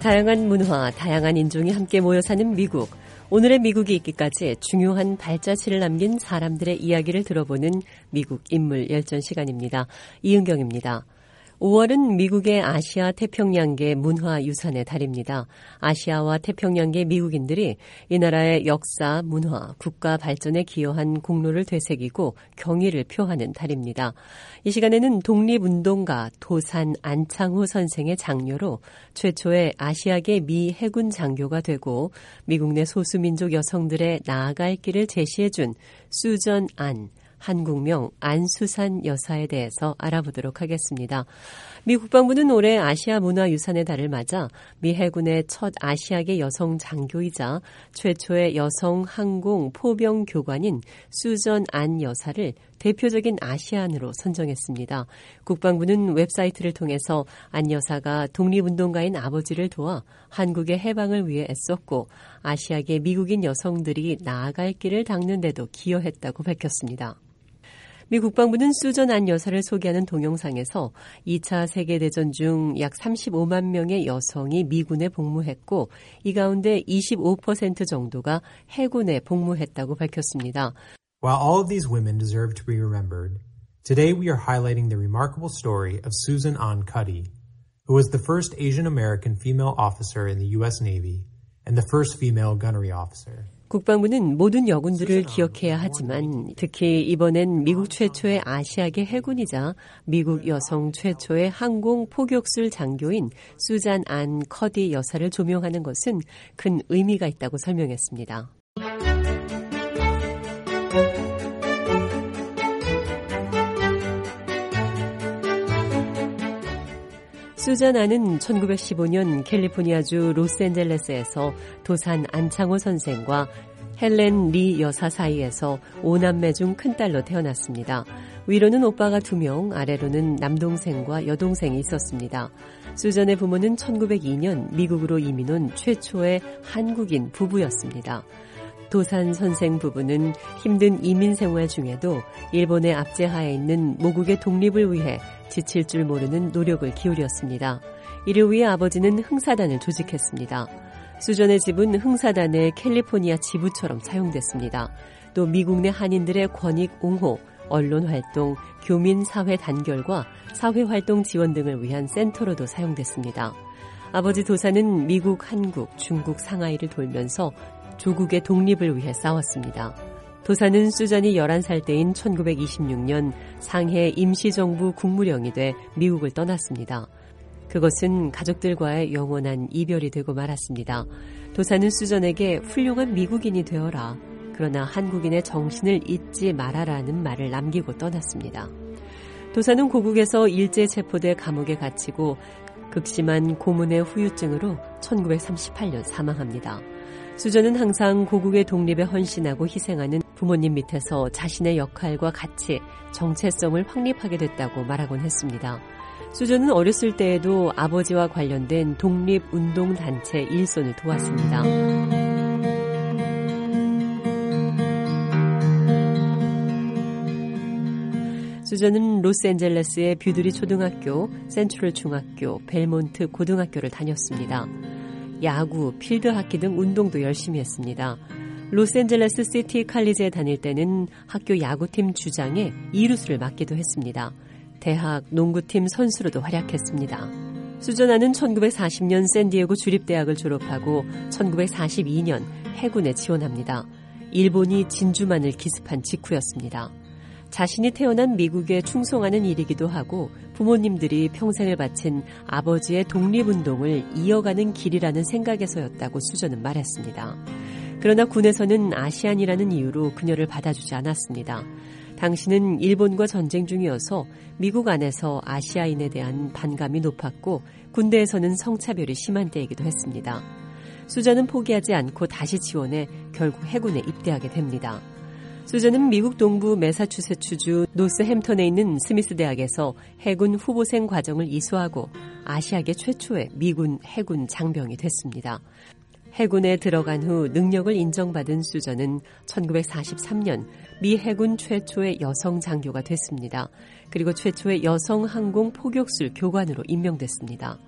다양한 문화, 다양한 인종이 함께 모여 사는 미국. 오늘의 미국이 있기까지 중요한 발자취를 남긴 사람들의 이야기를 들어보는 미국 인물 열전 시간입니다. 이은경입니다. 5월은 미국의 아시아 태평양계 문화유산의 달입니다. 아시아와 태평양계 미국인들이 이 나라의 역사, 문화, 국가 발전에 기여한 공로를 되새기고 경의를 표하는 달입니다. 이 시간에는 독립운동가 도산 안창호 선생의 장녀로 최초의 아시아계 미 해군 장교가 되고 미국 내 소수민족 여성들의 나아갈 길을 제시해준 수전 안, 한국명 안수산 여사에 대해서 알아보도록 하겠습니다. 미 국방부는 올해 아시아 문화유산의 달을 맞아 미 해군의 첫 아시아계 여성 장교이자 최초의 여성 항공 포병 교관인 수전 안 여사를 대표적인 아시안으로 선정했습니다. 국방부는 웹사이트를 통해서 안 여사가 독립운동가인 아버지를 도와 한국의 해방을 위해 애썼고 아시아계 미국인 여성들이 나아갈 길을 닦는 데도 기여했다고 밝혔습니다. 미 국방부는 수전 안 여사를 소개하는 동영상에서 2차 세계대전 중 약 35만 명의 여성이 미군에 복무했고 이 가운데 25% 정도가 해군에 복무했다고 밝혔습니다. While all of these women deserve to be remembered, today we are highlighting the remarkable story of Susan Ahn Cuddy, who was the first Asian American female officer in the U.S. Navy and the first female gunnery officer. 국방부는 모든 여군들을 기억해야 하지만 특히 이번엔 미국 최초의 아시아계 해군이자 미국 여성 최초의 항공 포격술 장교인 수잔 안 커디 여사를 조명하는 것은 큰 의미가 있다고 설명했습니다. 수잔 안은 1915년 캘리포니아주 로스앤젤레스에서 도산 안창호 선생과 헬렌 리 여사 사이에서 5남매 중 큰딸로 태어났습니다. 위로는 오빠가 2명, 아래로는 남동생과 여동생이 있었습니다. 수잔의 부모는 1902년 미국으로 이민 온 최초의 한국인 부부였습니다. 도산 선생 부부는 힘든 이민 생활 중에도 일본의 압제하에 있는 모국의 독립을 위해 지칠 줄 모르는 노력을 기울였습니다. 이를 위해 아버지는 흥사단을 조직했습니다. 수전의 집은 흥사단의 캘리포니아 지부처럼 사용됐습니다. 또 미국 내 한인들의 권익 옹호, 언론활동, 교민사회 단결과 사회활동 지원 등을 위한 센터로도 사용됐습니다. 아버지 도산은 미국, 한국, 중국, 상하이를 돌면서 조국의 독립을 위해 싸웠습니다. 도산은 수잔이 11살 때인 1926년 상해 임시정부 국무령이 돼 미국을 떠났습니다. 그것은 가족들과의 영원한 이별이 되고 말았습니다. 도산은 수잔에게 훌륭한 미국인이 되어라. 그러나 한국인의 정신을 잊지 말아라는 말을 남기고 떠났습니다. 도산은 고국에서 일제 체포돼 감옥에 갇히고 극심한 고문의 후유증으로 1938년 사망합니다. 수전은 항상 고국의 독립에 헌신하고 희생하는 부모님 밑에서 자신의 역할과 가치, 정체성을 확립하게 됐다고 말하곤 했습니다. 수전은 어렸을 때에도 아버지와 관련된 독립운동단체 일손을 도왔습니다. 수전은 로스앤젤레스의 뷰드리 초등학교, 센트럴 중학교, 벨몬트 고등학교를 다녔습니다. 야구, 필드하키 등 운동도 열심히 했습니다. 로스앤젤레스 시티 칼리지에 다닐 때는 학교 야구팀 주장에 이루수를 맡기도 했습니다. 대학 농구팀 선수로도 활약했습니다. 수전아는 1940년 샌디에고 주립대학을 졸업하고 1942년 해군에 지원합니다. 일본이 진주만을 기습한 직후였습니다. 자신이 태어난 미국에 충성하는 일이기도 하고 부모님들이 평생을 바친 아버지의 독립운동을 이어가는 길이라는 생각에서였다고 수전은 말했습니다. 그러나 군에서는 아시안이라는 이유로 그녀를 받아주지 않았습니다. 당시는 일본과 전쟁 중이어서 미국 안에서 아시아인에 대한 반감이 높았고 군대에서는 성차별이 심한 때이기도 했습니다. 수전은 포기하지 않고 다시 지원해 결국 해군에 입대하게 됩니다. 수전은 미국 동부 매사추세츠주 노스햄턴에 있는 스미스 대학에서 해군 후보생 과정을 이수하고 아시아계 최초의 미군 해군 장병이 됐습니다. 해군에 들어간 후 능력을 인정받은 수전은 1943년 미 해군 최초의 여성 장교가 됐습니다. 그리고 최초의 여성 항공 포격술 교관으로 임명됐습니다.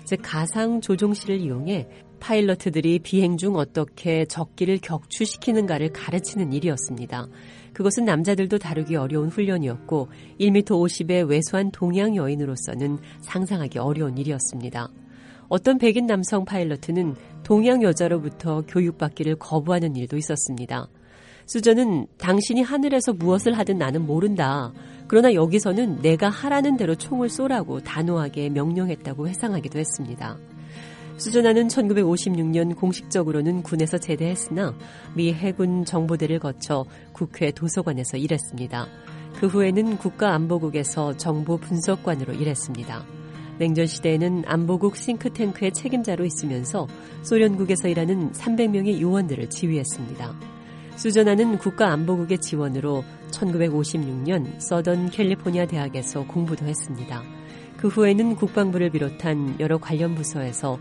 즉 가상 조종실을 이용해 파일럿들이 비행 중 어떻게 적기를 격추시키는가를 가르치는 일이었습니다. 그것은 남자들도 다루기 어려운 훈련이었고 1m 50의 왜소한 동양 여인으로서는 상상하기 어려운 일이었습니다. 어떤 백인 남성 파일럿은 동양 여자로부터 교육받기를 거부하는 일도 있었습니다. 수전은 당신이 하늘에서 무엇을 하든 나는 모른다. 그러나 여기서는 내가 하라는 대로 총을 쏘라고 단호하게 명령했다고 회상하기도 했습니다. 수전아는 1956년 공식적으로는 군에서 제대했으나 미 해군 정보대를 거쳐 국회 도서관에서 일했습니다. 그 후에는 국가안보국에서 정보 분석관으로 일했습니다. 냉전 시대에는 안보국 싱크탱크의 책임자로 있으면서 소련국에서 일하는 300명의 요원들을 지휘했습니다. 수전아는 국가안보국의 지원으로 1956년 서던 캘리포니아 대학에서 공부도 했습니다. 그 후에는 국방부를 비롯한 여러 관련 부서에서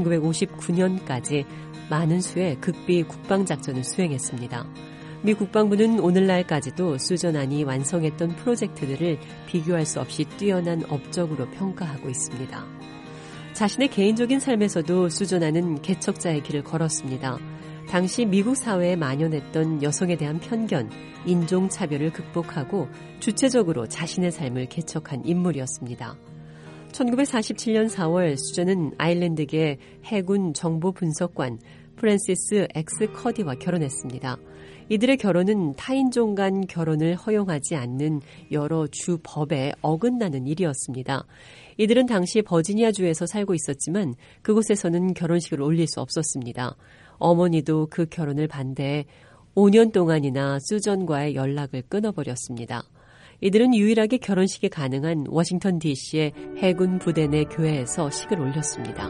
1959년까지 많은 수의 극비 국방작전을 수행했습니다. 미 국방부는 오늘날까지도 수전안이 완성했던 프로젝트들을 비교할 수 없이 뛰어난 업적으로 평가하고 있습니다. 자신의 개인적인 삶에서도 수전안은 개척자의 길을 걸었습니다. 당시 미국 사회에 만연했던 여성에 대한 편견, 인종차별을 극복하고 주체적으로 자신의 삶을 개척한 인물이었습니다. 1947년 4월 수전은 아일랜드계 해군 정보분석관 프랜시스 엑스 커디와 결혼했습니다. 이들의 결혼은 타인종 간 결혼을 허용하지 않는 여러 주 법에 어긋나는 일이었습니다. 이들은 당시 버지니아주에서 살고 있었지만 그곳에서는 결혼식을 올릴 수 없었습니다. 어머니도 그 결혼을 반대해 5년 동안이나 수전과의 연락을 끊어버렸습니다. 이들은 유일하게 결혼식이 가능한 워싱턴 DC의 해군 부대 내 교회에서 식을 올렸습니다.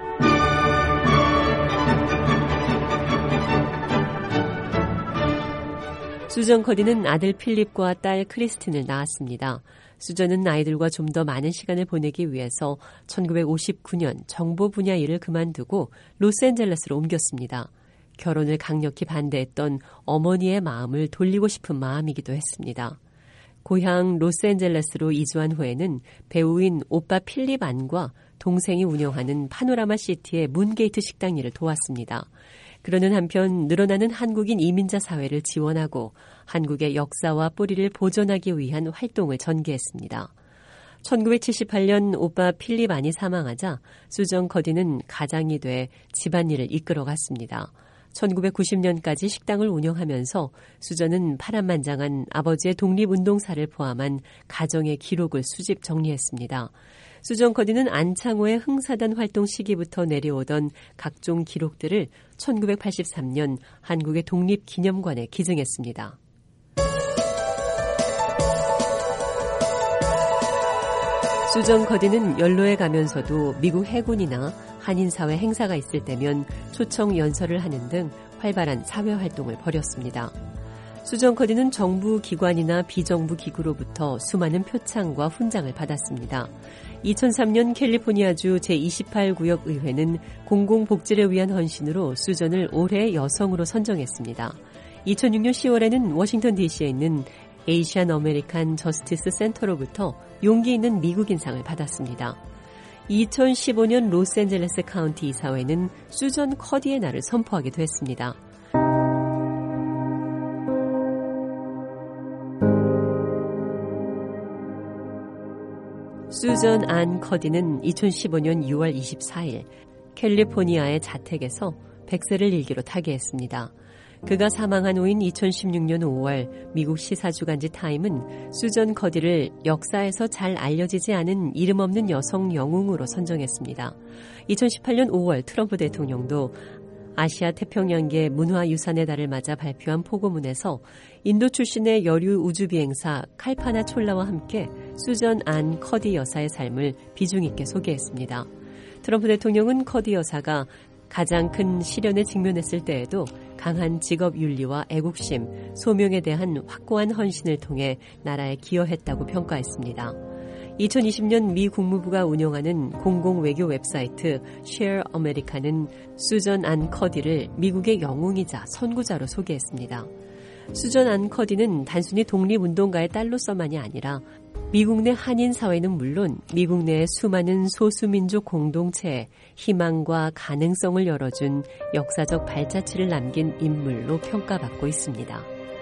수전 커디는 아들 필립과 딸 크리스틴을 낳았습니다. 수전은 아이들과 좀 더 많은 시간을 보내기 위해서 1959년 정보 분야 일을 그만두고 로스앤젤레스로 옮겼습니다. 결혼을 강력히 반대했던 어머니의 마음을 돌리고 싶은 마음이기도 했습니다. 고향 로스앤젤레스로 이주한 후에는 배우인 오빠 필립 안과 동생이 운영하는 파노라마 시티의 문게이트 식당 일을 도왔습니다. 그러는 한편 늘어나는 한국인 이민자 사회를 지원하고 한국의 역사와 뿌리를 보존하기 위한 활동을 전개했습니다. 1978년 오빠 필립 안이 사망하자 수전 커디는 가장이 돼 집안일을 이끌어갔습니다. 1990년까지 식당을 운영하면서 수전은 파란만장한 아버지의 독립운동사를 포함한 가정의 기록을 수집 정리했습니다. 수전 커디는 안창호의 흥사단 활동 시기부터 내려오던 각종 기록들을 1983년 한국의 독립기념관에 기증했습니다. 수전 커디는 연로에 가면서도 미국 해군이나 한인사회 행사가 있을 때면 초청 연설을 하는 등 활발한 사회활동을 벌였습니다. 수전 커디는 정부 기관이나 비정부 기구로부터 수많은 표창과 훈장을 받았습니다. 2003년 캘리포니아주 제28구역 의회는 공공복지를 위한 헌신으로 수전을 올해의 여성으로 선정했습니다. 2006년 10월에는 워싱턴 DC에 있는 에이시안 어메리칸 저스티스 센터로부터 용기 있는 미국인상을 받았습니다. 2015년 로스앤젤레스 카운티 이사회는 수전 커디의 날을 선포하기도 했습니다. 수전 안 커디는 2015년 6월 24일 캘리포니아의 자택에서 100세를 일기로 타계했습니다. 그가 사망한 후인 2016년 5월 미국 시사주간지 타임은 수전 커디를 역사에서 잘 알려지지 않은 이름 없는 여성 영웅으로 선정했습니다. 2018년 5월 트럼프 대통령도 아시아 태평양계 문화유산의 달을 맞아 발표한 포고문에서 인도 출신의 여류 우주비행사 칼파나 촐라와 함께 수전 안 커디 여사의 삶을 비중 있게 소개했습니다. 트럼프 대통령은 커디 여사가 가장 큰 시련에 직면했을 때에도 강한 직업윤리와 애국심, 소명에 대한 확고한 헌신을 통해 나라에 기여했다고 평가했습니다. 2020년 미 국무부가 운영하는 공공외교 웹사이트 Share America는 수전 안 커디를 미국의 영웅이자 선구자로 소개했습니다. 수전 안 커디는 단순히 독립운동가의 딸로서만이 아니라 미국 내 한인 사회는 물론 미국 내의 수많은 소수민족 공동체에 희망과 가능성을 열어준 역사적 발자취를 남긴 인물로 평가받고 있습니다.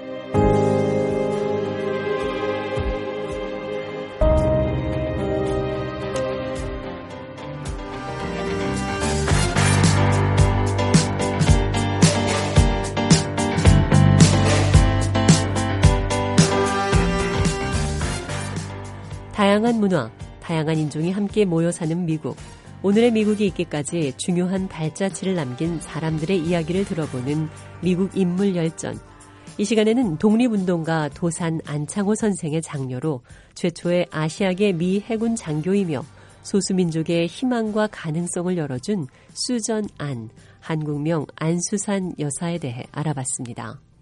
다양한 문화, 다양한 인종이 함께 모여 사는 미국. 오늘의 미국이 있기까지 중요한 발자취를 남긴 사람들의 이야기를 들어보는 미국 인물 열전. 이 시간에는 독립운동가 도산 안창호 선생의 장녀로 최초의 아시아계 미 해군 장교이며 소수민족의 희망과 가능성을 열어준 수전 안, 한국명 안수산 여사에 대해 알아봤습니다.